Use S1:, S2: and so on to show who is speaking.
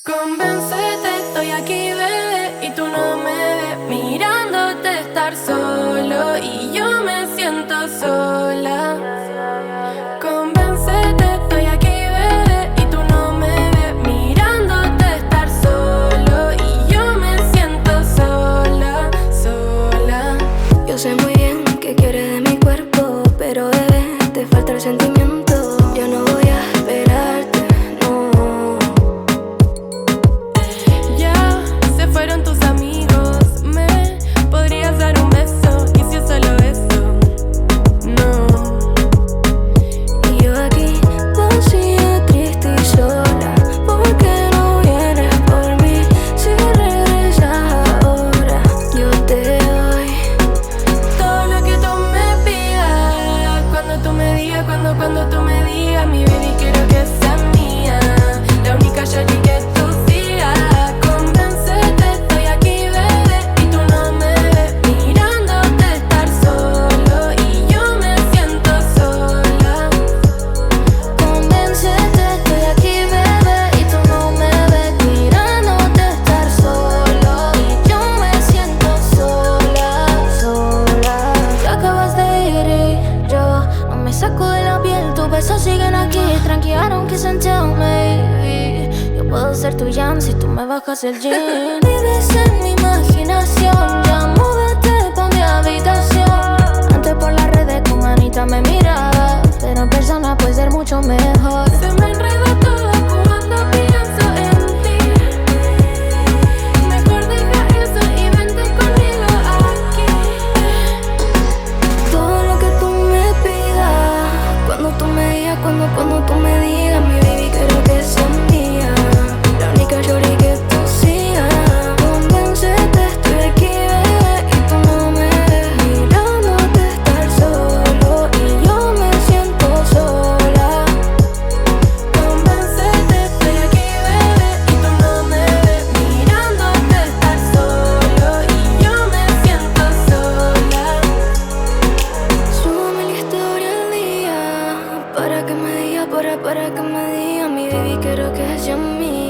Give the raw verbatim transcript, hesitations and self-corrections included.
S1: Convéncete, estoy aquí, bebé, y tú no me ves mirándote estar solo y yo me siento sola. Convéncete, estoy aquí, bebé, y tú no me ves mirándote estar solo y yo me siento sola, sola.
S2: Yo sé muy bien que quieres de mi cuerpo, pero bebé, te falta el sentimiento. Yo no voy a esperarte, no.
S1: Ya se fueron tus amigos, me podrías dar un beso, y si es solo eso, no.
S2: Y yo aquí, vacía, triste y sola. ¿Por qué no vienes por mí? Si regresas ahora, yo te doy
S1: Todo lo que tú me pidas, cuando tú me digas, cuando, cuando tú me digas, mi baby, quiero que seas mía, la única shawty que tú sigas. Convéncete, estoy aquí, bebé, y tú no me ves mirándote estar solo y yo me siento sola.
S2: Convéncete, estoy aquí, bebé, y tú no me ves mirándote estar solo y yo me siento sola, sola. Te acabas de ir y yo no me saco de la piel. Tus besos siguen aquí, tranqui, I don't kiss and tell, maybe. Yo puedo ser tu Jan si tú me bajas el jean. Vives en mi imaginación, ya múdate pa' mi habitación. Antes por las redes con Anita me miraba, pero en persona puede ser mucho mejor.
S1: Se me enreda todo cuando pienso en ti. Mejor deja eso y vente conmigo aquí.
S2: Todo lo que tú me pidas, cuando tú me digas, cuando, cuando tú me digas, mi baby, quiero que seas mía, la única shorty que tú sigas. Convéncete, estoy aquí, bebé, y tú no me ves mirándote estar solo y yo me siento sola.
S1: Convéncete, estoy aquí, bebé, y tú no me ves mirándote estar solo y yo me siento sola.
S2: Súbame la historia al día, para que me diga, para, para que me diga, mi baby, quiero que seas mía.